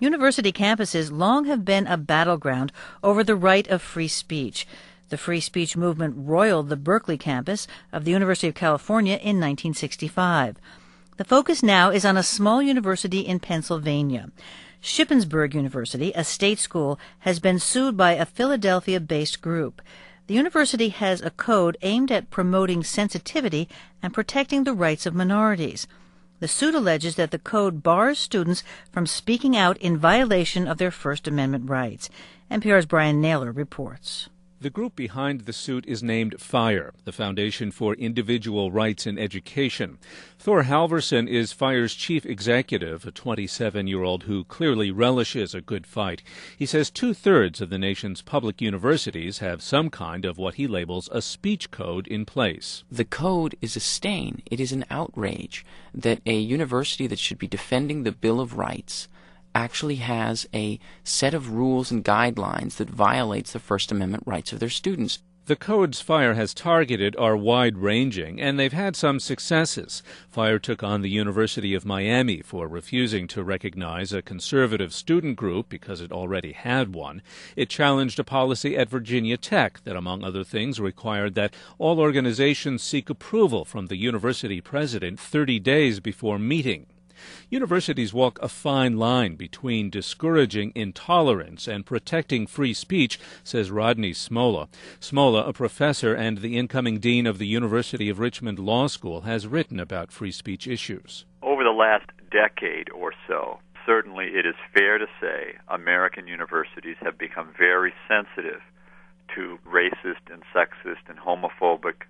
University campuses long have been a battleground over the right of free speech. The free speech movement roiled the Berkeley campus of the University of California in 1965. The focus now is on a small university in Pennsylvania. Shippensburg University, a state school, has been sued by a Philadelphia-based group. The university has a code aimed at promoting sensitivity and protecting the rights of minorities. The suit alleges that the code bars students from speaking out in violation of their First Amendment rights. NPR's Brian Naylor reports. The group behind the suit is named FIRE, the Foundation for Individual Rights in Education. Thor Halvorson is FIRE's chief executive, a 27-year-old who clearly relishes a good fight. He says two-thirds of the nation's public universities have some kind of what he labels a speech code in place. The code is a stain. It is an outrage that a university that should be defending the Bill of Rights actually has a set of rules and guidelines that violates the First Amendment rights of their students. The codes FIRE has targeted are wide-ranging, and they've had some successes. FIRE took on the University of Miami for refusing to recognize a conservative student group because it already had one. It challenged a policy at Virginia Tech that, among other things, required that all organizations seek approval from the university president 30 days before meeting. Universities walk a fine line between discouraging intolerance and protecting free speech, says Rodney Smola. Smola, a professor and the incoming dean of the University of Richmond Law School, has written about free speech issues. Over the last decade or so, certainly it is fair to say American universities have become very sensitive to racist and sexist and homophobic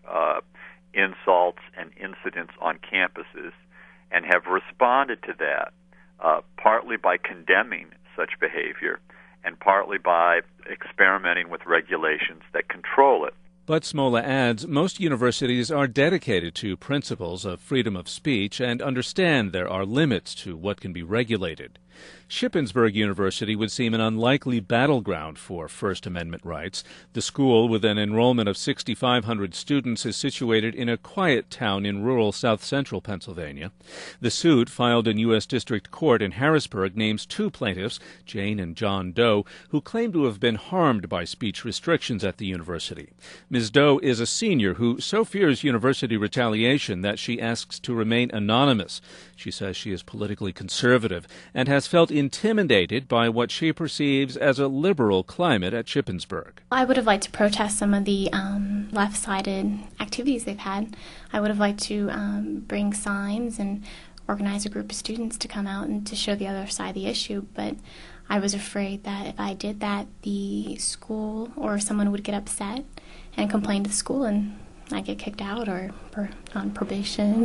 insults and incidents on campuses, and have responded to that partly by condemning such behavior and partly by experimenting with regulations that control it. But Smola adds most universities are dedicated to principles of freedom of speech and understand there are limits to what can be regulated. Shippensburg University would seem an unlikely battleground for First Amendment rights. The school, with an enrollment of 6,500 students, is situated in a quiet town in rural south-central Pennsylvania. The suit, filed in U.S. District Court in Harrisburg, names two plaintiffs, Jane and John Doe, who claim to have been harmed by speech restrictions at the university. Ms. Doe is a senior who so fears university retaliation that she asks to remain anonymous. She says she is politically conservative and has felt intimidated by what she perceives as a liberal climate at Shippensburg. I would have liked to protest some of the left-sided activities they've had. I would have liked to bring signs and organize a group of students to come out and to show the other side of the issue, but I was afraid that if I did that, the school or someone would get upset and complain to the school and I'd get kicked out or on probation.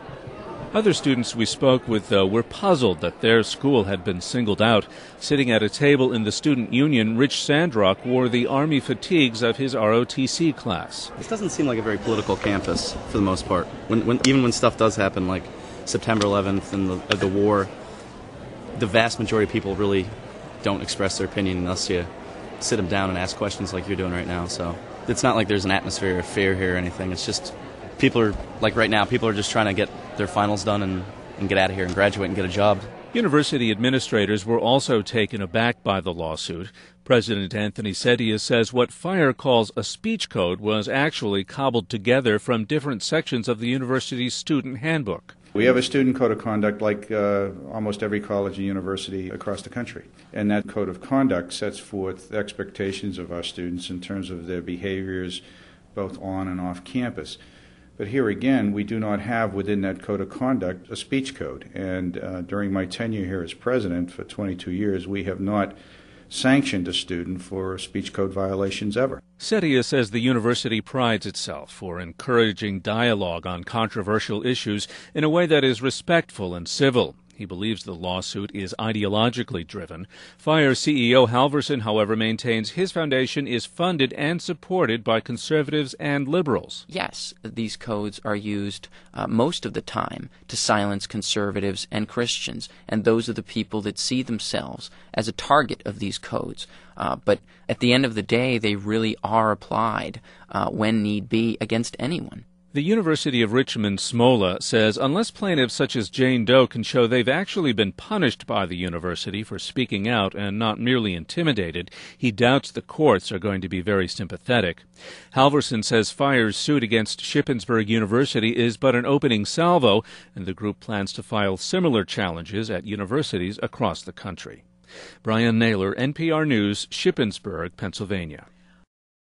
Other students we spoke with, though, were puzzled that their school had been singled out. Sitting at a table in the student union, Rich Sandrock wore the Army fatigues of his ROTC class. This doesn't seem like a very political campus for the most part. Even when stuff does happen, like September 11th and the war, the vast majority of people really don't express their opinion unless you sit them down and ask questions like you're doing right now. So it's not like there's an atmosphere of fear here or anything. It's just people are, like right now, people are just trying to get their finals done and get out of here and graduate and get a job. University administrators were also taken aback by the lawsuit. President Anthony Setius says what FIRE calls a speech code was actually cobbled together from different sections of the university's student handbook. We have a student code of conduct like almost every college and university across the country. And that code of conduct sets forth expectations of our students in terms of their behaviors both on and off campus. But here again, we do not have within that code of conduct a speech code. And during my tenure here as president for 22 years, we have not sanctioned a student for speech code violations ever. Setius says the university prides itself for encouraging dialogue on controversial issues in a way that is respectful and civil. He believes the lawsuit is ideologically driven. FIRE CEO Halvorson, however, maintains his foundation is funded and supported by conservatives and liberals. Yes, these codes are used most of the time to silence conservatives and Christians, and those are the people that see themselves as a target of these codes. But at the end of the day, they really are applied when need be against anyone. The University of Richmond Smola says unless plaintiffs such as Jane Doe can show they've actually been punished by the university for speaking out and not merely intimidated, he doubts the courts are going to be very sympathetic. Halverson says Fire's suit against Shippensburg University is but an opening salvo, and the group plans to file similar challenges at universities across the country. Brian Naylor, NPR News, Shippensburg, Pennsylvania.